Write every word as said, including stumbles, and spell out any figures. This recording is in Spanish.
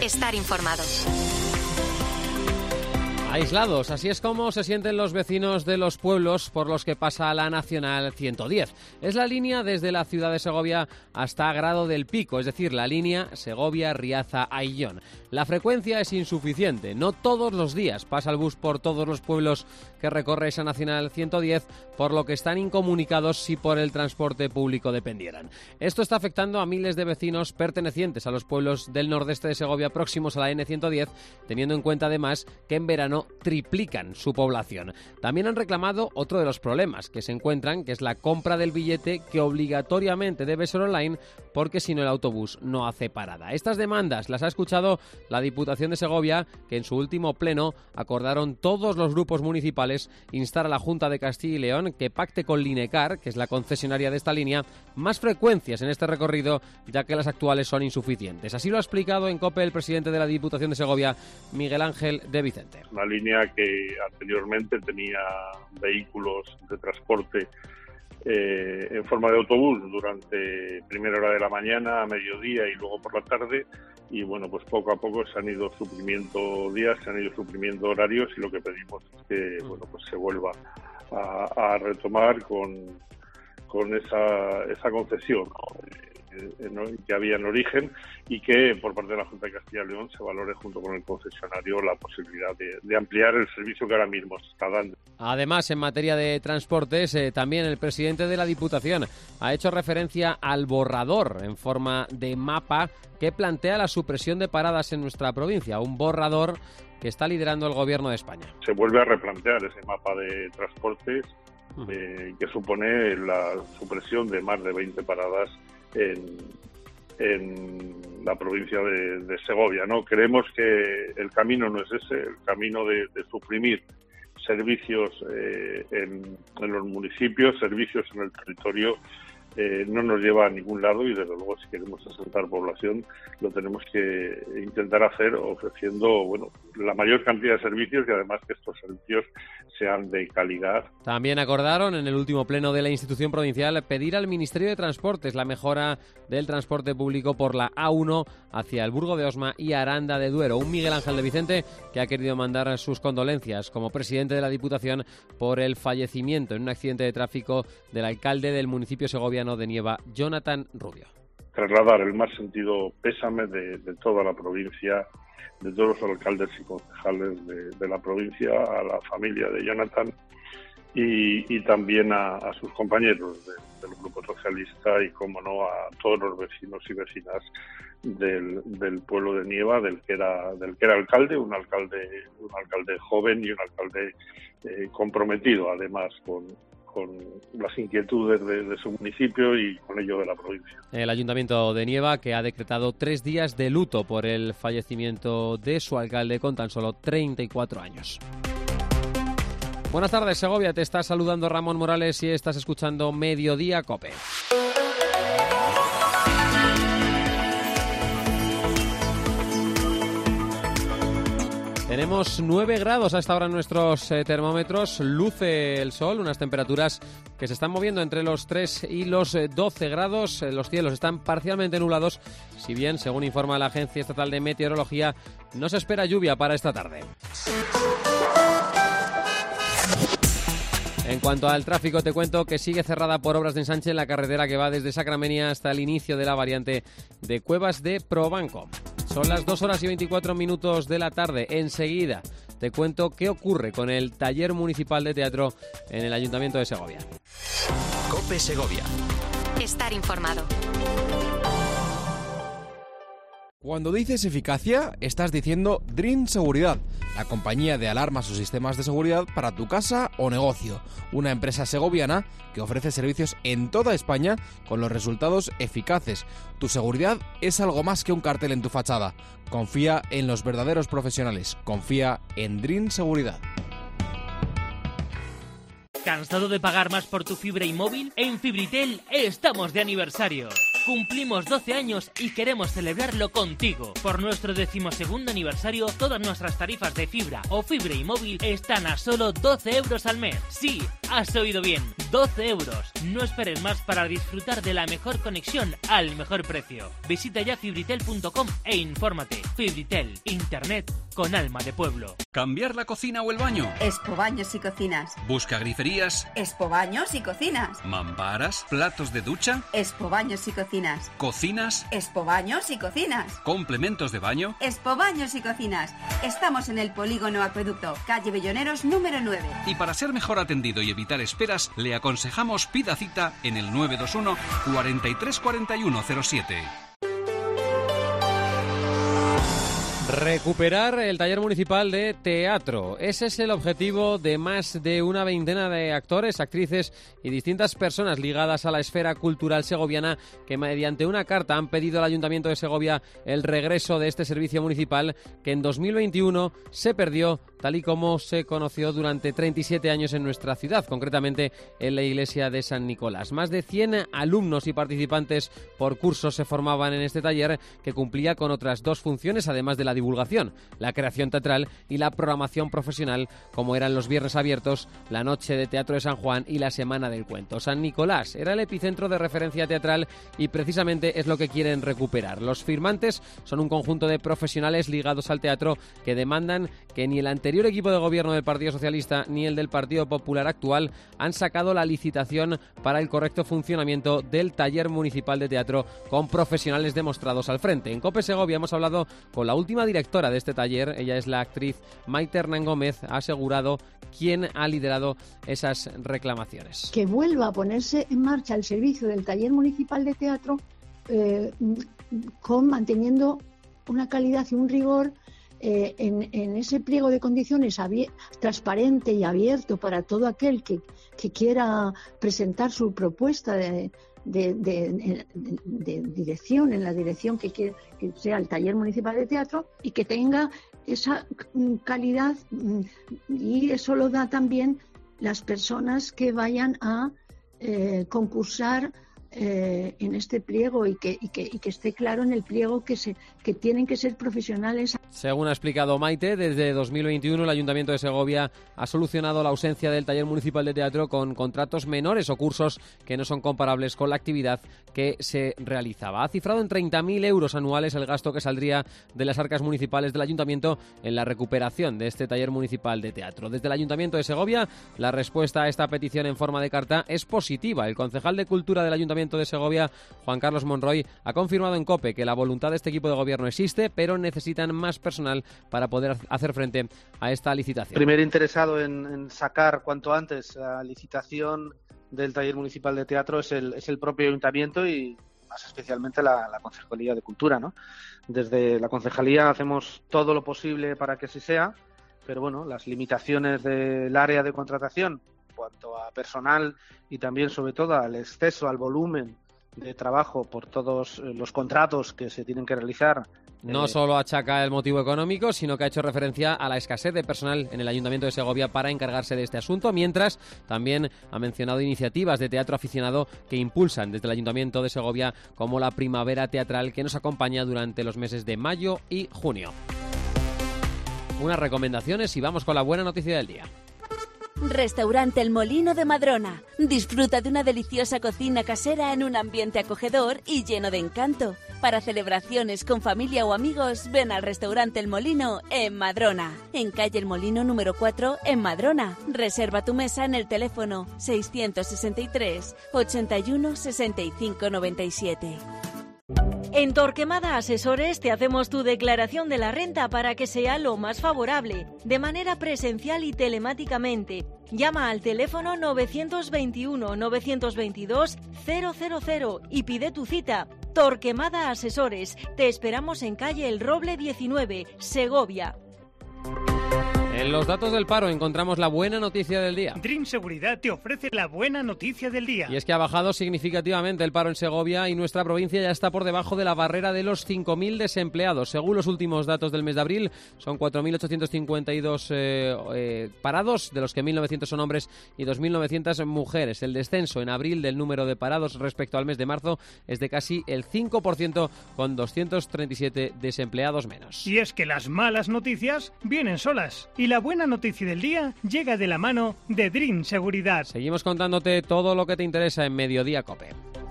Estar informado. Aislados, así es como se sienten los vecinos de los pueblos por los que pasa la Nacional ciento diez. Es la línea desde la ciudad de Segovia hasta Grado del Pico, es decir, la línea Segovia-Riaza-Aillón. La frecuencia es insuficiente, no todos los días pasa el bus por todos los pueblos que recorre esa Nacional ciento diez, por lo que están incomunicados si por el transporte público dependieran. Esto está afectando a miles de vecinos pertenecientes a los pueblos del nordeste de Segovia próximos a la ene ciento diez, teniendo en cuenta además que en verano triplican su población. También han reclamado otro de los problemas que se encuentran, que es la compra del billete, que obligatoriamente debe ser online, porque si no el autobús no hace parada. Estas demandas las ha escuchado la Diputación de Segovia, que en su último pleno acordaron todos los grupos municipales instar a la Junta de Castilla y León que pacte con Linecar, que es la concesionaria de esta línea, más frecuencias en este recorrido, ya que las actuales son insuficientes. Así lo ha explicado en COPE el presidente de la Diputación de Segovia, Miguel Ángel de Vicente. Una línea que anteriormente tenía vehículos de transporte eh, en forma de autobús durante primera hora de la mañana, a mediodía y luego por la tarde, y bueno, pues poco a poco se han ido suprimiendo días, se han ido suprimiendo horarios, y lo que pedimos es que bueno, pues se vuelva a, a retomar con, con esa, esa concesión, ¿no? que había en origen, y que por parte de la Junta de Castilla y León se valore junto con el concesionario la posibilidad de, de ampliar el servicio que ahora mismo se está dando. Además, en materia de transportes, eh, también el presidente de la Diputación ha hecho referencia al borrador en forma de mapa que plantea la supresión de paradas en nuestra provincia, un borrador que está liderando el Gobierno de España. Se vuelve a replantear ese mapa de transportes eh, que supone la supresión de más de veinte paradas En, en la provincia de, de Segovia, ¿no? Creemos que el camino no es ese, el camino de, de suprimir servicios eh, en, en los municipios, servicios en el territorio, eh, no nos lleva a ningún lado, y desde luego si queremos asentar población lo tenemos que intentar hacer ofreciendo bueno la mayor cantidad de servicios, y además que estos servicios sean de calidad. También acordaron en el último pleno de la institución provincial pedir al Ministerio de Transportes la mejora del transporte público por la A uno hacia el Burgo de Osma y Aranda de Duero. Un Miguel Ángel de Vicente que ha querido mandar sus condolencias como presidente de la Diputación por el fallecimiento en un accidente de tráfico del alcalde del municipio segoviano de Nieva, Jonathan Rubio. Trasladar el más sentido pésame de, de toda la provincia, de todos los alcaldes y concejales de, de la provincia, a la familia de Jonathan y, y también a, a sus compañeros de, del Grupo Socialista y, como no, a todos los vecinos y vecinas del, del pueblo de Nieva, del que era del que era alcalde, un alcalde un alcalde joven y un alcalde eh, comprometido, además, con con las inquietudes de, de su municipio y con ello de la provincia. El Ayuntamiento de Nieva, que ha decretado tres días de luto por el fallecimiento de su alcalde con tan solo treinta y cuatro años. Buenas tardes, Segovia. Te está saludando Ramón Morales y estás escuchando Mediodía COPE. Tenemos nueve grados a esta hora en nuestros eh, termómetros, luce el sol, unas temperaturas que se están moviendo entre los tres y los doce grados, los cielos están parcialmente nublados, si bien, según informa la Agencia Estatal de Meteorología, no se espera lluvia para esta tarde. En cuanto al tráfico, te cuento que sigue cerrada por obras de ensanche en la carretera que va desde Sacramenia hasta el inicio de la variante de Cuevas de Probanco. Son las dos horas y veinticuatro minutos de la tarde. Enseguida te cuento qué ocurre con el taller municipal de teatro en el Ayuntamiento de Segovia. COPE Segovia. Estar informado. Cuando dices eficacia, estás diciendo Dream Seguridad, la compañía de alarmas o sistemas de seguridad para tu casa o negocio. Una empresa segoviana que ofrece servicios en toda España con los resultados eficaces. Tu seguridad es algo más que un cartel en tu fachada. Confía en los verdaderos profesionales. Confía en Dream Seguridad. ¿Cansado de pagar más por tu fibra y móvil? En Fibritel estamos de aniversario. Cumplimos doce años y queremos celebrarlo contigo. Por nuestro decimosegundo aniversario, todas nuestras tarifas de fibra o fibra y móvil están a solo doce euros al mes. Sí, has oído bien, doce euros. No esperes más para disfrutar de la mejor conexión al mejor precio. Visita ya fibritel punto com e infórmate. Fibritel, internet con alma de pueblo. ¿Cambiar la cocina o el baño? Expo Baños y Cocinas. ¿Busca griferías? Expo Baños y Cocinas. ¿Mamparas? ¿Platos de ducha? Expo Baños y Cocinas. ¿Cocinas? Expo Baños y Cocinas. ¿Complementos de baño? Expo Baños y Cocinas. Estamos en el Polígono Acueducto, calle Belloneros número nueve. Y para ser mejor atendido y evitar esperas, le aconsejamos pida cita en el nueve dos uno, cuarenta y tres cuarenta y uno cero siete. Recuperar el taller municipal de teatro. Ese es el objetivo de más de una veintena de actores, actrices y distintas personas ligadas a la esfera cultural segoviana que mediante una carta han pedido al Ayuntamiento de Segovia el regreso de este servicio municipal que en dos mil veintiuno se perdió tal y como se conoció durante treinta y siete años en nuestra ciudad, concretamente en la iglesia de San Nicolás. Más de cien alumnos y participantes por curso se formaban en este taller que cumplía con otras dos funciones, además de la divulgación, la creación teatral y la programación profesional, como eran los viernes abiertos, la noche de teatro de San Juan y la semana del cuento. San Nicolás era el epicentro de referencia teatral y precisamente es lo que quieren recuperar. Los firmantes son un conjunto de profesionales ligados al teatro que demandan que ni el anterior equipo de gobierno del Partido Socialista ni el del Partido Popular actual han sacado la licitación para el correcto funcionamiento del taller municipal de teatro con profesionales demostrados al frente. En COPE Segovia hemos hablado con la última directora de este taller, ella es la actriz Maite Hernán Gómez, ha asegurado quién ha liderado esas reclamaciones. Que vuelva a ponerse en marcha el servicio del taller municipal de teatro eh, con manteniendo una calidad y un rigor eh, en, en ese pliego de condiciones abier- transparente y abierto para todo aquel que, que quiera presentar su propuesta de De, de, de, de dirección, en la dirección que, quiere, que sea el taller municipal de teatro y que tenga esa calidad, y eso lo da también las personas que vayan a eh, concursar eh, en este pliego y que, y, que, y que esté claro en el pliego que, se, que tienen que ser profesionales. Según ha explicado Maite, desde dos mil veintiuno el Ayuntamiento de Segovia ha solucionado la ausencia del taller municipal de teatro con contratos menores o cursos que no son comparables con la actividad que se realizaba. Ha cifrado en treinta mil euros anuales el gasto que saldría de las arcas municipales del Ayuntamiento en la recuperación de este taller municipal de teatro. Desde el Ayuntamiento de Segovia, la respuesta a esta petición en forma de carta es positiva. El concejal de Cultura del Ayuntamiento de Segovia, Juan Carlos Monroy, ha confirmado en COPE que la voluntad de este equipo de gobierno existe, pero necesitan más personal para poder hacer frente a esta licitación. Primer interesado en, en sacar cuanto antes la licitación del taller municipal de teatro es el, es el propio ayuntamiento y más especialmente la, la Concejalía de Cultura, ¿no? Desde la Concejalía hacemos todo lo posible para que así sea, pero bueno, las limitaciones del área de contratación en cuanto a personal y también sobre todo al exceso, al volumen de trabajo por todos los contratos que se tienen que realizar. No solo achaca el motivo económico, sino que ha hecho referencia a la escasez de personal en el Ayuntamiento de Segovia para encargarse de este asunto, mientras también ha mencionado iniciativas de teatro aficionado que impulsan desde el Ayuntamiento de Segovia, como la Primavera Teatral, que nos acompaña durante los meses de mayo y junio. Unas recomendaciones y vamos con la buena noticia del día. Restaurante El Molino de Madrona. Disfruta de una deliciosa cocina casera en un ambiente acogedor y lleno de encanto. Para celebraciones con familia o amigos, ven al Restaurante El Molino en Madrona. En calle El Molino número cuatro, en Madrona. Reserva tu mesa en el teléfono seiscientos sesenta y tres, ochenta y uno, sesenta y cinco noventa y siete. En Torquemada Asesores te hacemos tu declaración de la renta para que sea lo más favorable, de manera presencial y telemáticamente. Llama al teléfono novecientos veintiuno, novecientos veintidós, cero cero cero y pide tu cita. Torquemada Asesores. Te esperamos en calle El Roble diecinueve, Segovia. En los datos del paro encontramos la buena noticia del día. Dream Seguridad te ofrece la buena noticia del día. Y es que ha bajado significativamente el paro en Segovia y nuestra provincia ya está por debajo de la barrera de los cinco mil desempleados. Según los últimos datos del mes de abril, son cuatro mil ochocientos cincuenta y dos eh, eh, parados, de los que mil novecientos son hombres y dos mil novecientas mujeres. El descenso en abril del número de parados respecto al mes de marzo es de casi el cinco por ciento, con doscientos treinta y siete desempleados menos. Y es que las malas noticias vienen solas. Y la buena noticia del día llega de la mano de Dream Seguridad. Seguimos contándote todo lo que te interesa en Mediodía COPE.